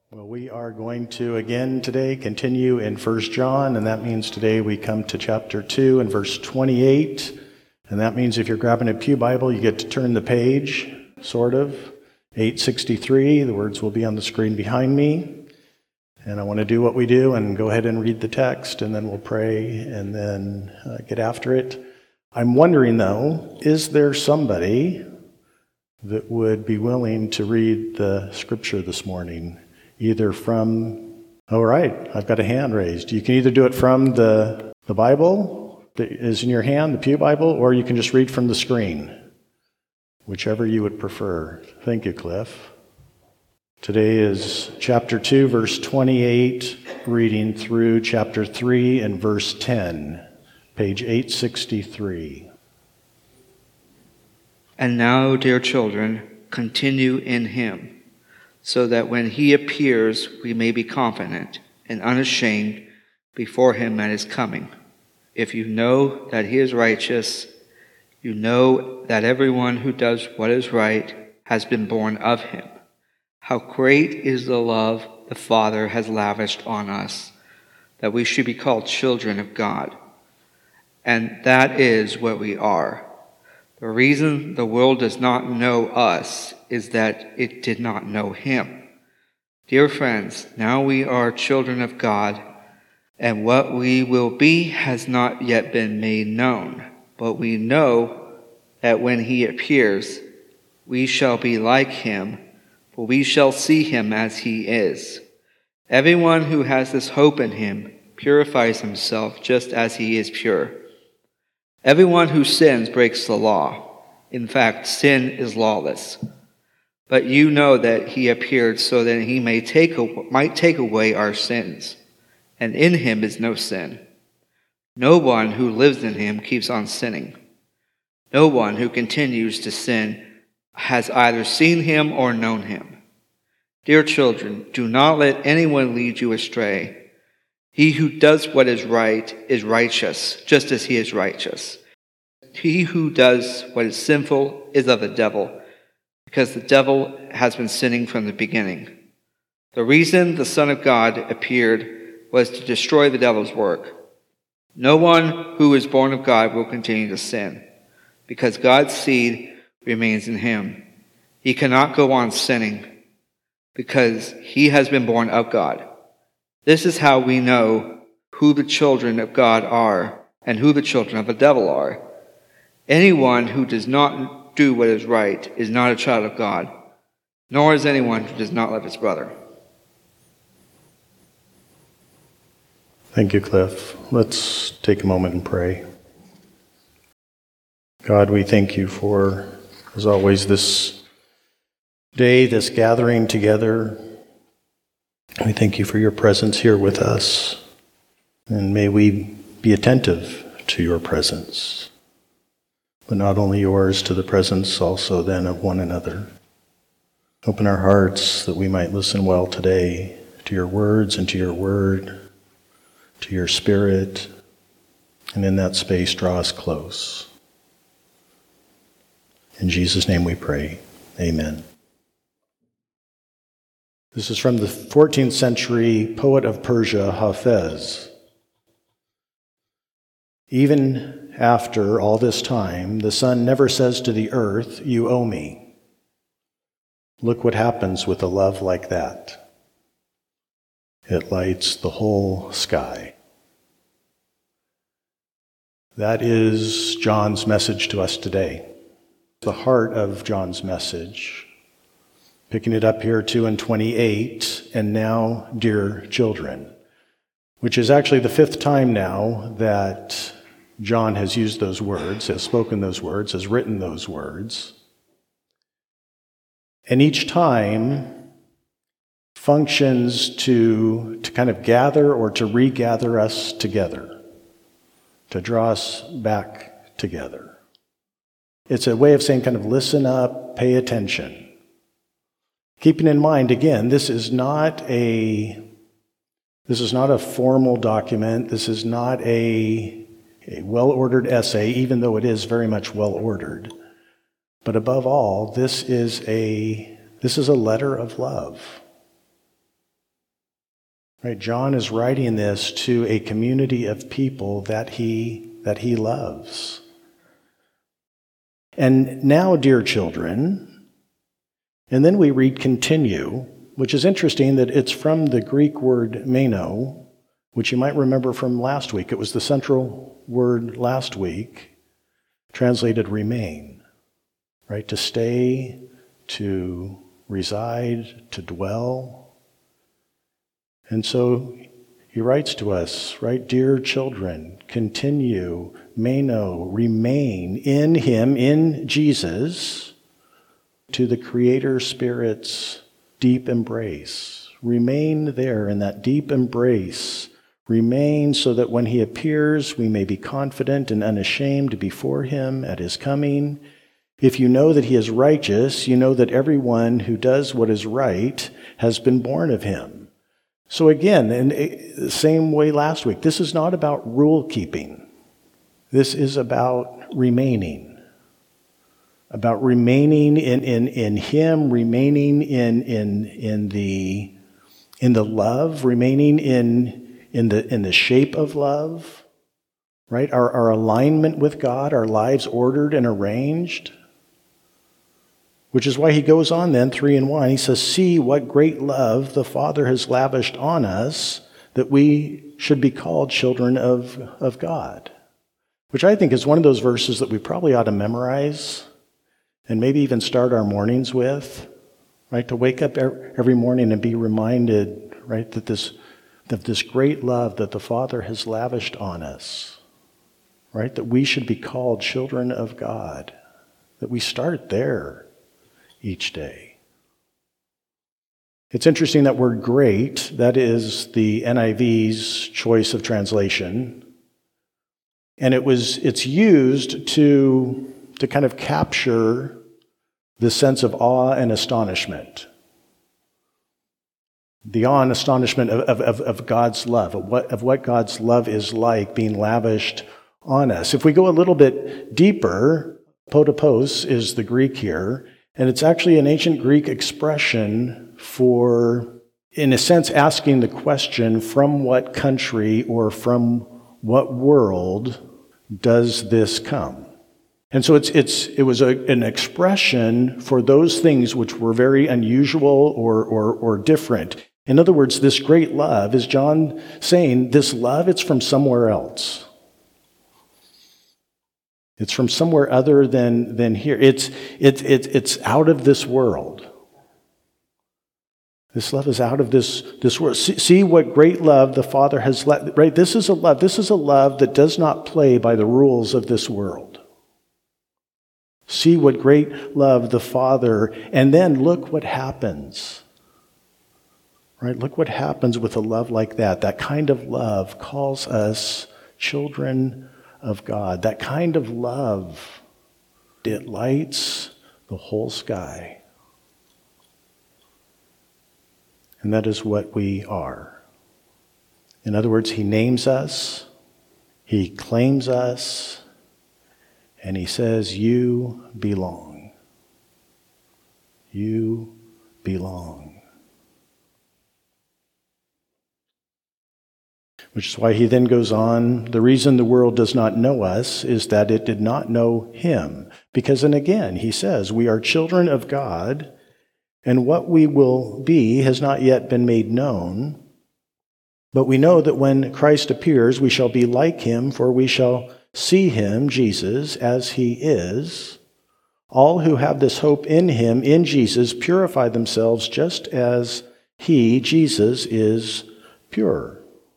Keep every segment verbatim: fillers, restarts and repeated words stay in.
Well, we are going to again today continue in First John, and that means today we come to chapter two and verse twenty-eight. And that means if you're grabbing a pew Bible, you get to turn the page, sort of. eight sixty-three, the words will be on the screen behind me. And I want to do what we do and go ahead and read the text, and then we'll pray and then uh, get after it. I'm wondering, though, is there somebody that would be willing to read the scripture this morning? Either from, all right, I've got a hand raised. You can either do it from the, the Bible that is in your hand, the Pew Bible, or you can just read from the screen, whichever you would prefer. Thank you, Cliff. Today is chapter two, verse twenty-eight, reading through chapter three and verse ten, page eight sixty-three. And now, dear children, continue in him, so that when he appears, we may be confident and unashamed before him at his coming. If you know that he is righteous, you know that everyone who does what is right has been born of him. How great is the love the Father has lavished on us, that we should be called children of God. And that is what we are. The reason the world does not know us is that it did not know him. Dear friends, now we are children of God, and what we will be has not yet been made known. But we know that when he appears, we shall be like him, for we shall see him as he is. Everyone who has this hope in him purifies himself just as he is pure. Everyone who sins breaks the law. In fact, sin is lawless. But you know that he appeared so that he may take might take away our sins, and in him is no sin. No one who lives in him keeps on sinning. No one who continues to sin has either seen him or known him. Dear children, do not let anyone lead you astray. He who does what is right is righteous, just as he is righteous. He who does what is sinful is of the devil, because the devil has been sinning from the beginning. The reason the Son of God appeared was to destroy the devil's work. No one who is born of God will continue to sin, because God's seed remains in him. He cannot go on sinning, because he has been born of God. This is how we know who the children of God are and who the children of the devil are. Anyone who does not do what is right is not a child of God, nor is anyone who does not love his brother. Thank you, Cliff. Let's take a moment and pray. God, we thank you for, as always, this day, this gathering together. We thank you for your presence here with us, and may we be attentive to your presence, but not only yours, to the presence also then of one another. Open our hearts that we might listen well today to your words and to your word, to your spirit, and in that space draw us close. In Jesus' name we pray. Amen. This is from the fourteenth century poet of Persia, Hafez. Even after all this time, the sun never says to the earth, "You owe me." Look what happens with a love like that. It lights the whole sky. That is John's message to us today. The heart of John's message. Picking it up here, two and twenty-eight, and now, dear children, which is actually the fifth time now that John has used those words, has spoken those words, has written those words. And each time functions to, to kind of gather or to regather us together, to draw us back together. It's a way of saying kind of listen up, pay attention. Keeping in mind, again, this is not a this is not a formal document. This is not a, a well-ordered essay, even though it is very much well-ordered. But above all, this is a this is a letter of love. Right? John is writing this to a community of people that he that he loves. And now, dear children, and then we read continue, which is interesting that it's from the Greek word meno, which you might remember from last week. It was the central word last week, translated remain, right? To stay, to reside, to dwell. And so he writes to us, right? Dear children, continue, meno, remain in him, in Jesus, to the Creator Spirit's deep embrace. Remain there in that deep embrace. Remain so that when he appears, we may be confident and unashamed before him at his coming. If you know that he is righteous, you know that everyone who does what is right has been born of him. So again, in the same way last week, this is not about rule keeping. This is about remaining. About remaining in, in, in him, remaining in, in, in, the, in the love, remaining in, in, the, in the shape of love, right? Our, our alignment with God, our lives ordered and arranged. Which is why he goes on then, three and one, he says, see what great love the Father has lavished on us, that we should be called children of, of God. Which I think is one of those verses that we probably ought to memorize and maybe even start our mornings with, right? To wake up every morning and be reminded, right, that this, that this great love that the Father has lavished on us, right? That we should be called children of God. That we start there each day. It's interesting that word great, that is the N I V's choice of translation. And it was it's used to, to kind of capture the sense of awe and astonishment. The awe and astonishment of, of, of God's love, of what, of what God's love is like being lavished on us. If we go a little bit deeper, potopos is the Greek here, and it's actually an ancient Greek expression for, in a sense, asking the question, from what country or from what world does this come? And so it's it's it was a, an expression for those things which were very unusual or, or or different. In other words, this great love, is John saying, this love, it's from somewhere else. It's from somewhere other than, than here. It's, it, it, it's out of this world. This love is out of this, this world. See, see what great love the Father has let, right? This is a love. This is a love that does not play by the rules of this world. See what great love the Father, and then look what happens. Right? Look what happens with a love like that. That kind of love calls us children of God. That kind of love, it lights the whole sky. And that is what we are. In other words, he names us, he claims us, and he says, you belong. You belong. Which is why he then goes on, the reason the world does not know us is that it did not know him. Because then again, he says, we are children of God, and what we will be has not yet been made known. But we know that when Christ appears, we shall be like him, for we shall see him, Jesus, as he is. All who have this hope in him, in Jesus, purify themselves just as he, Jesus, is pure.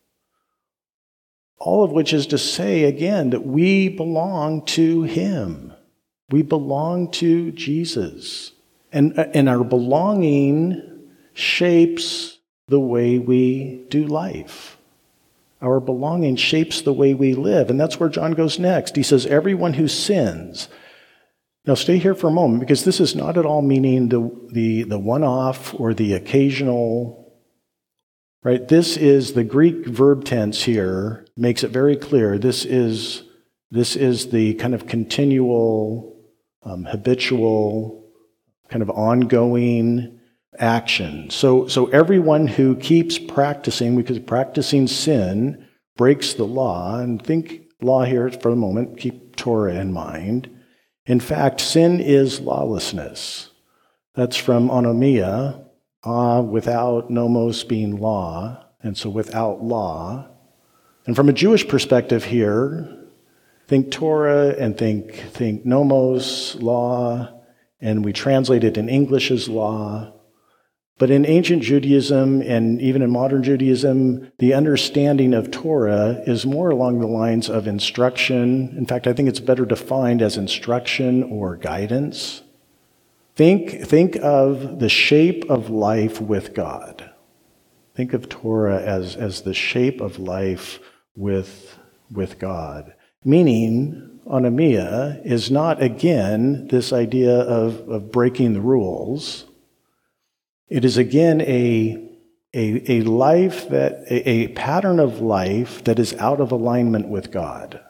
All of which is to say, again, that we belong to him. We belong to Jesus. And, and our belonging shapes the way we do life. Our belonging shapes the way we live. And that's where John goes next. He says, everyone who sins. Now stay here for a moment, because this is not at all meaning the, the, the one-off or the occasional. Right? This is the Greek verb tense here, makes it very clear. This is, this is the kind of continual, um, habitual, kind of ongoing action. So, so everyone who keeps practicing, because practicing sin breaks the law, and think law here for a moment, keep Torah in mind. In fact, sin is lawlessness. That's from anomia, ah, without nomos being law, and so without law. And from a Jewish perspective here, think Torah and think, think nomos, law, and we translate it in English as law. But in ancient Judaism and even in modern Judaism, the understanding of Torah is more along the lines of instruction. In fact, I think it's better defined as instruction or guidance. Think, think of the shape of life with God. Think of Torah as, as the shape of life with, with God. Meaning, anomia is not, again, this idea of, of breaking the rules. It is, again, a, a, a life that, a, a pattern of life that is out of alignment with God.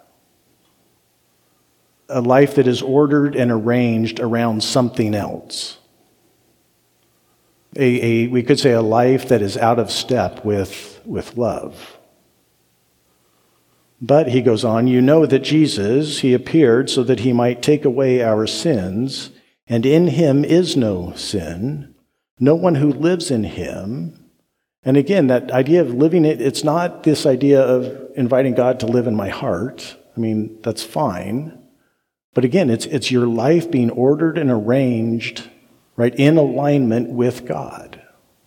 A life that is ordered and arranged around something else. A, a, we could say a life that is out of step with, with love. But, he goes on, you know that Jesus, he appeared so that he might take away our sins, and in him is no sin. No one who lives in him, and again, that idea of living it, it's not this idea of inviting God to live in my heart. I mean, that's fine. But again, it's it's your life being ordered and arranged, right, in alignment with God.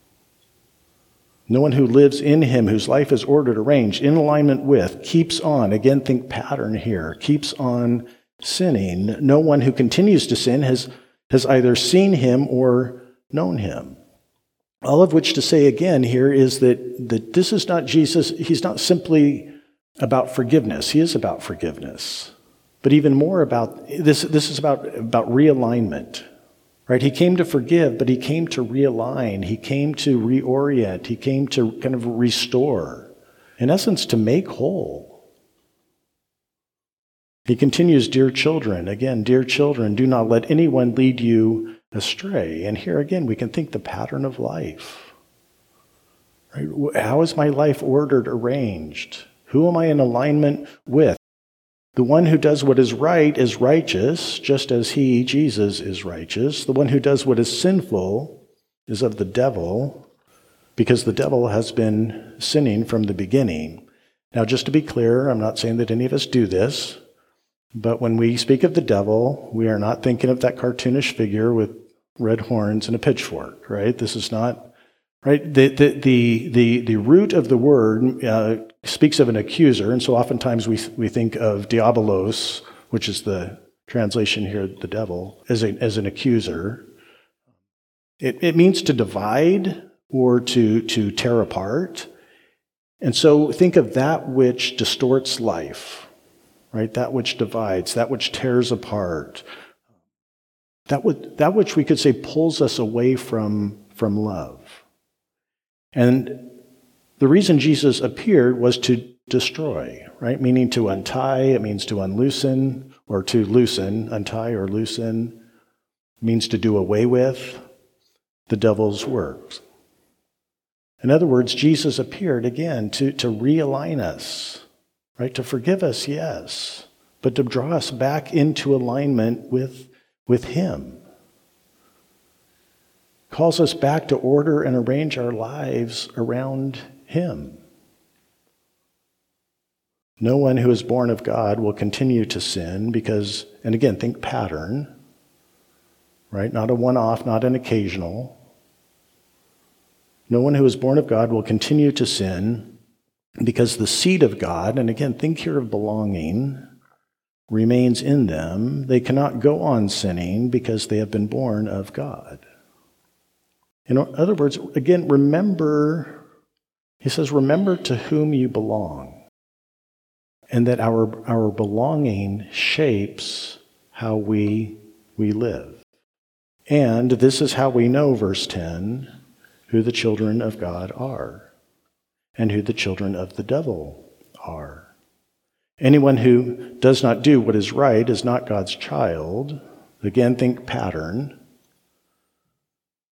No one who lives in him, whose life is ordered, arranged, in alignment with, keeps on, again, think pattern here, keeps on sinning. No one who continues to sin has, has either seen him or known him. All of which to say again here is that, that this is not Jesus, he's not simply about forgiveness. He is about forgiveness. But even more about, this, this is about, about realignment. Right? He came to forgive, but he came to realign. He came to reorient. He came to kind of restore. In essence, to make whole. He continues, dear children, again, dear children, do not let anyone lead you astray. And here again, we can think the pattern of life. Right? How is my life ordered, arranged? Who am I in alignment with? The one who does what is right is righteous, just as he, Jesus, is righteous. The one who does what is sinful is of the devil, because the devil has been sinning from the beginning. Now, just to be clear, I'm not saying that any of us do this, but when we speak of the devil, we are not thinking of that cartoonish figure with red horns and a pitchfork, right? This is not, right? The, the, the, the, the root of the word uh, speaks of an accuser, and so oftentimes we, we think of diabolos, which is the translation here, the devil, as, a, as an accuser. It, it means to divide or to, to tear apart. And so think of that which distorts life, right? That which divides, that which tears apart, that, would, that which we could say pulls us away from, from love. And the reason Jesus appeared was to destroy, right? Meaning to untie, it means to unloosen, or to loosen, untie or loosen, means to do away with the devil's works. In other words, Jesus appeared again to, to realign us, right? To forgive us, yes, but to draw us back into alignment with, with him. Calls us back to order and arrange our lives around him. No one who is born of God will continue to sin because, and again, think pattern, right? Not a one-off, not an occasional. No one who is born of God will continue to sin because the seed of God, and again, think here of belonging, remains in them. They cannot go on sinning because they have been born of God. In other words, again, remember, he says, remember to whom you belong, and that our, our belonging shapes how we, we live. And this is how we know, verse ten, who the children of God are, and who the children of the devil are. Anyone who does not do what is right is not God's child. Again, think pattern.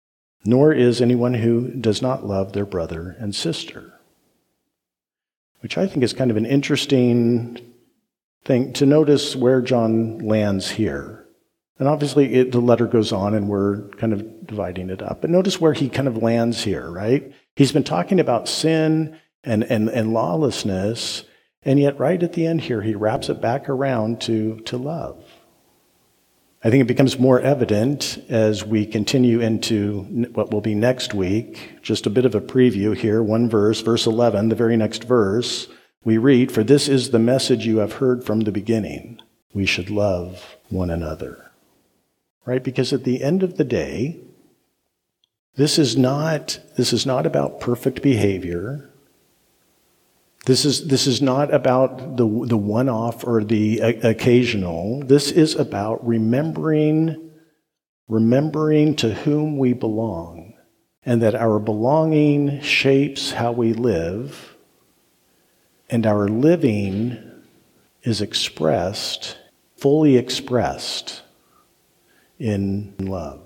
nor is anyone who does not love their brother and sister. Which I think is kind of an interesting thing to notice where John lands here. And obviously it, the letter goes on and we're kind of dividing it up. But notice where he kind of lands here, right? He's been talking about sin and, and, and lawlessness, and yet right at the end here, he wraps it back around to, to love. I think it becomes more evident as we continue into what will be next week. Just a bit of a preview here, one verse, verse eleven, the very next verse, we read, "For this is the message you have heard from the beginning. We should love one another." Right? Because at the end of the day, this is not, this is not about perfect behavior. This is, this is not about the, the one-off or the occasional. This is about remembering, remembering to whom we belong, and that our belonging shapes how we live, and our living is expressed, fully expressed, in love.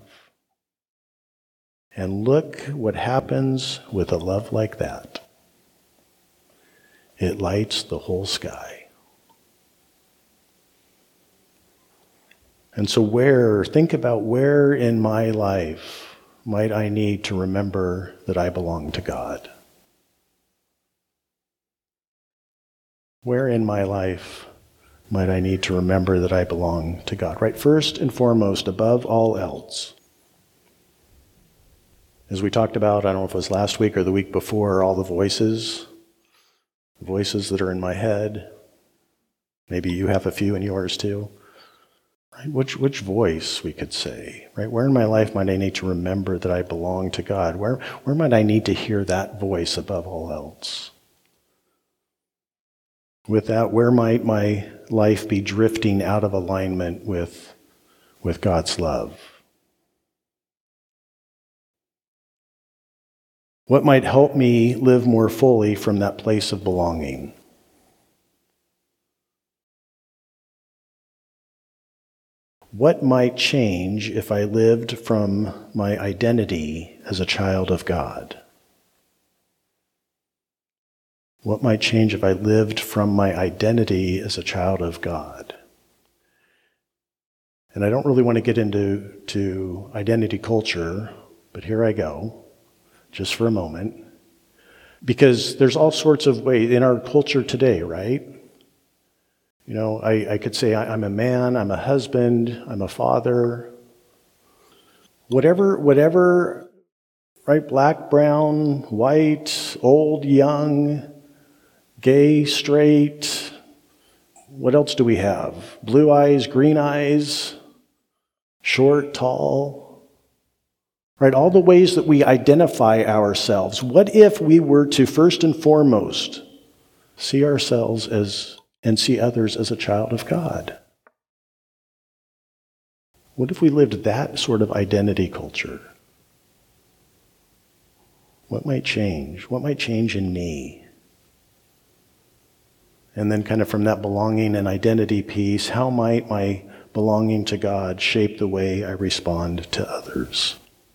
And look what happens with a love like that. It lights the whole sky. And so where, think about where in my life might I need to remember that I belong to God? Where in my life might I need to remember that I belong to God? Right, first and foremost, above all else. As we talked about, I don't know if it was last week or the week before, all the voices, voices that are in my head. Maybe you have a few in yours too. Right? Which which voice, we could say, right? Where in my life might I need to remember that I belong to God? Where where might I need to hear that voice above all else? With that, where might my life be drifting out of alignment with, with God's love? What might help me live more fully from that place of belonging? What might change if I lived from my identity as a child of God? What might change if I lived from my identity as a child of God? And I don't really want to get into to identity culture, but here I go, just for a moment. Because there's all sorts of ways in our culture today, right? You know, I, I could say I, I'm a man, I'm a husband, I'm a father. Whatever, whatever, right? Black, brown, white, old, young, gay, straight. What else do we have? Blue eyes, green eyes, short, tall. Right? All the ways that we identify ourselves. What if we were to first and foremost see ourselves as and see others as a child of God? What if we lived that sort of identity culture? What might change? What might change in me? And then kind of from that belonging and identity piece, how might my belonging to God shape the way I respond to others?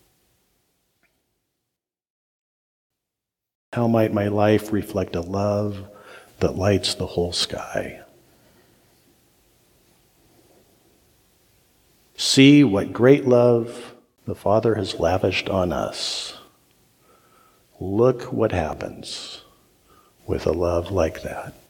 How might my life reflect a love that lights the whole sky? See what great love the Father has lavished on us. Look what happens with a love like that.